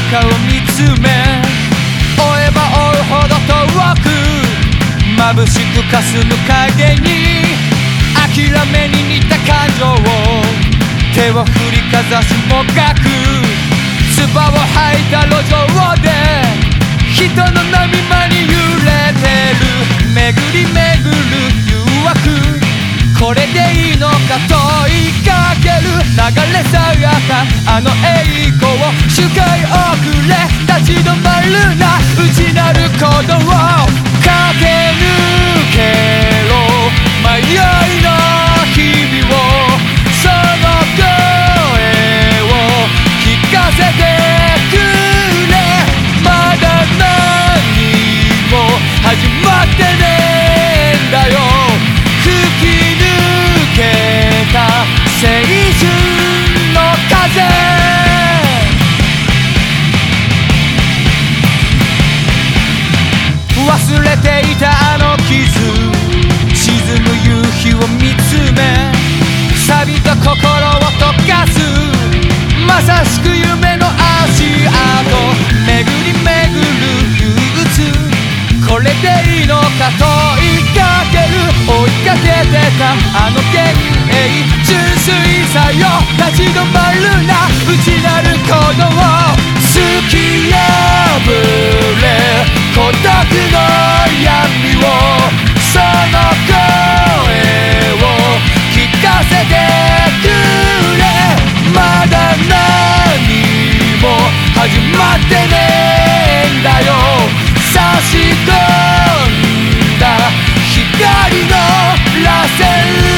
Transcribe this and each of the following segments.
中を見つめ、追えば追うほど遠く眩しく霞む影に諦めに似た感情を手を振りかざしもがく、唾を吐いた路上で人の波間に揺れてる、巡り巡る誘惑、これでいいのか問いかける、流れ去ったあの栄光を周回遅れ立ち止まるな、内なる鼓動を駆け抜けろ、迷いの日々をその声を聞かせてくれ、まだ何も始まってねえんだよ、吹き抜けた青春の風、忘れていたあの傷、沈む夕日を見つめ錆びた心を溶かす、まさしく夢の足跡、巡り巡る憂鬱、これでいいのか問いかける、追いかけてたあの幻影、純粋さよ立ち止まるな、内なる鼓動を突き破れ、孤独の闇をその声を聞かせてくれ、まだ何も始まってねえんだよ、差し込んだ光の螺旋、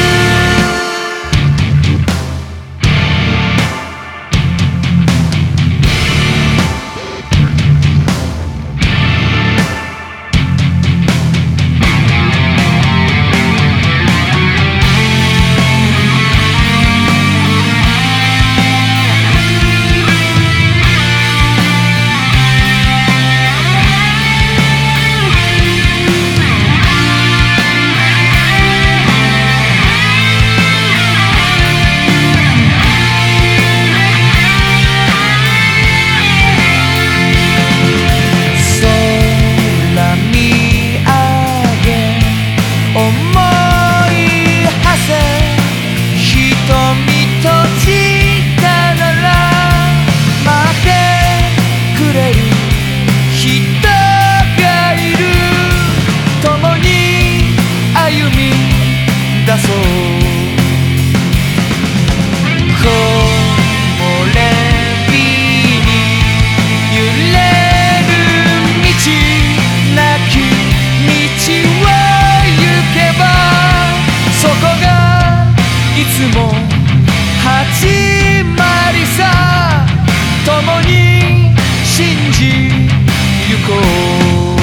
始まりさ、共に信じゆこう、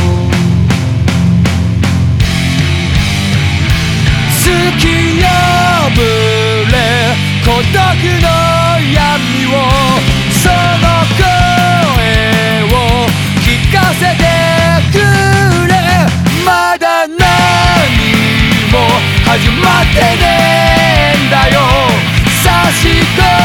突き破れ孤独の闇をその声を聞かせてくれ、まだ何も始まってねえんだよ、差し込